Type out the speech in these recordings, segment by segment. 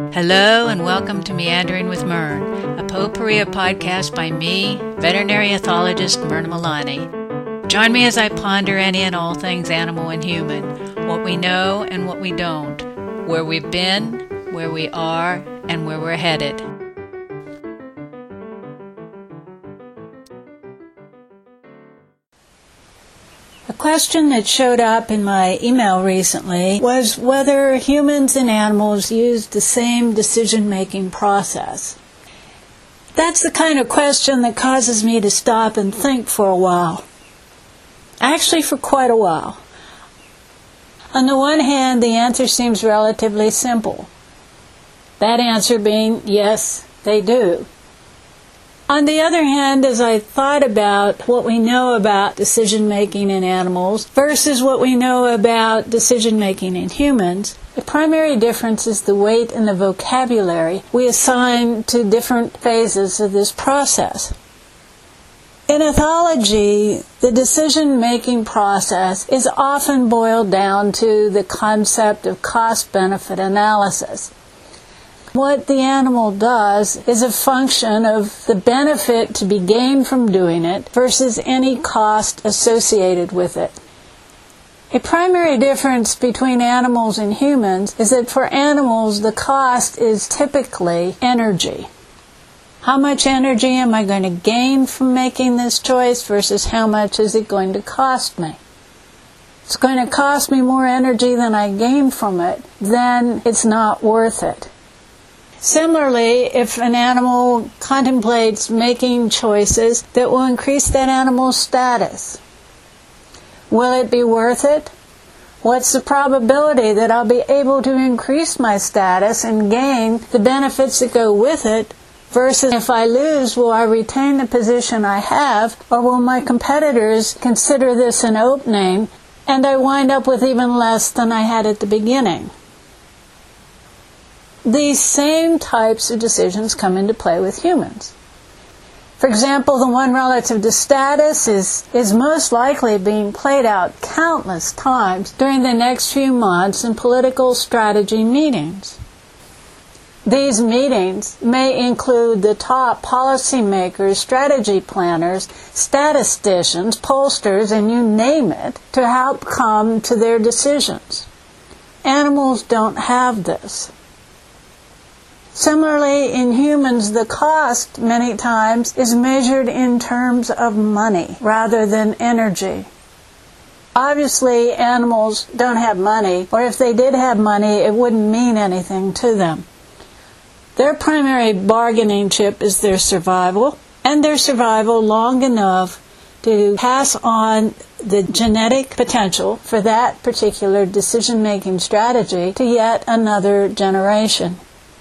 Hello and welcome to Meandering with Myrn, a potpourri podcast by me, veterinary ethologist Myrna Milani. Join me as I ponder any and all things animal and human, what we know and what we don't, where we've been, where we are, and where we're headed. A question that showed up in my email recently was whether humans and animals use the same decision-making process. That's the kind of question that causes me to stop and think for a while. Actually, for quite a while. On the one hand, the answer seems relatively simple. That answer being, yes, they do. On the other hand, as I thought about what we know about decision-making in animals versus what we know about decision-making in humans, the primary difference is the weight and the vocabulary we assign to different phases of this process. In ethology, the decision-making process is often boiled down to the concept of cost-benefit analysis. What the animal does is a function of the benefit to be gained from doing it versus any cost associated with it. A primary difference between animals and humans is that for animals, the cost is typically energy. How much energy am I going to gain from making this choice versus how much is it going to cost me? If it's going to cost me more energy than I gain from it, then it's not worth it. Similarly, if an animal contemplates making choices that will increase that animal's status, will it be worth it? What's the probability that I'll be able to increase my status and gain the benefits that go with it, versus if I lose, will I retain the position I have, or will my competitors consider this an opening and I wind up with even less than I had at the beginning? These same types of decisions come into play with humans. For example, the one relative to status is most likely being played out countless times during the next few months in political strategy meetings. These meetings may include the top policymakers, strategy planners, statisticians, pollsters, and you name it, to help come to their decisions. Animals don't have this. Similarly, in humans, the cost, many times, is measured in terms of money rather than energy. Obviously, animals don't have money, or if they did have money, it wouldn't mean anything to them. Their primary bargaining chip is their survival, and their survival long enough to pass on the genetic potential for that particular decision-making strategy to yet another generation.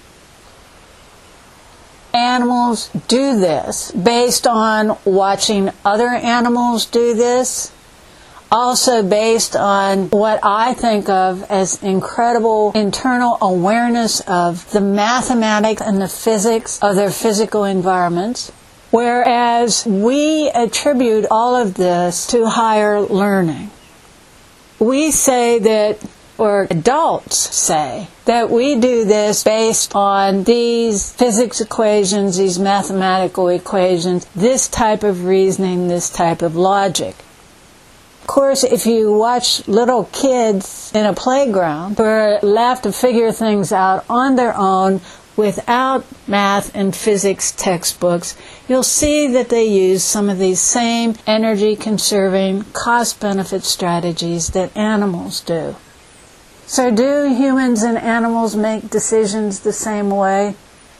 Animals do this based on watching other animals do this, also based on what I think of as incredible internal awareness of the mathematics and the physics of their physical environments, whereas we attribute all of this to higher learning. We say that, or adults say, that we do this based on these physics equations, these mathematical equations, this type of reasoning, this type of logic. Of course, if you watch little kids in a playground who are left to figure things out on their own without math and physics textbooks, you'll see that they use some of these same energy-conserving, cost-benefit strategies that animals do. So do humans and animals make decisions the same way?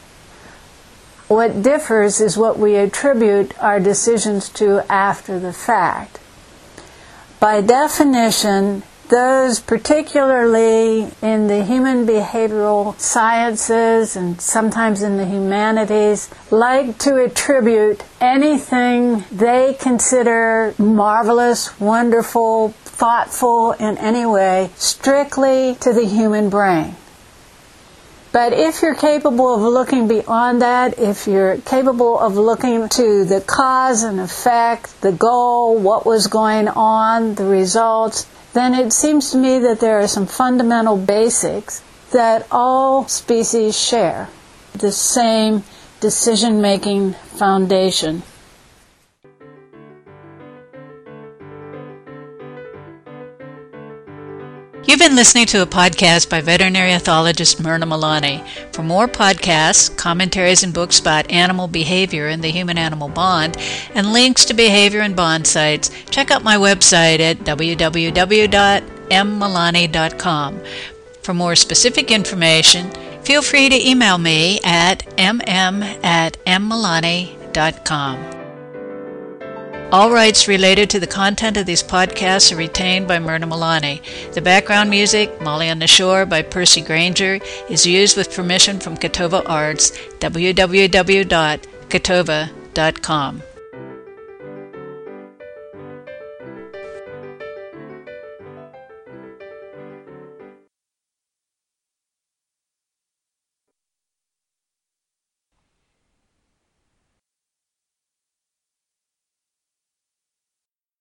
What differs is what we attribute our decisions to after the fact. By definition, those particularly in the human behavioral sciences and sometimes in the humanities like to attribute anything they consider marvelous, wonderful, thoughtful in any way strictly to the human brain. But if you're capable of looking beyond that, if you're capable of looking to the cause and effect, the goal, what was going on, the results, then it seems to me that there are some fundamental basics that all species share, the same decision-making foundation. You've been listening to a podcast by veterinary ethologist Myrna Milani. For more podcasts, commentaries, and books about animal behavior and the human-animal bond, and links to behavior and bond sites, check out my website at www.mmilani.com. For more specific information, feel free to email me at mm@mmilani.com. All rights related to the content of these podcasts are retained by Myrna Milani. The background music, Molly on the Shore by Percy Granger, is used with permission from Catova Arts, www.catova.com.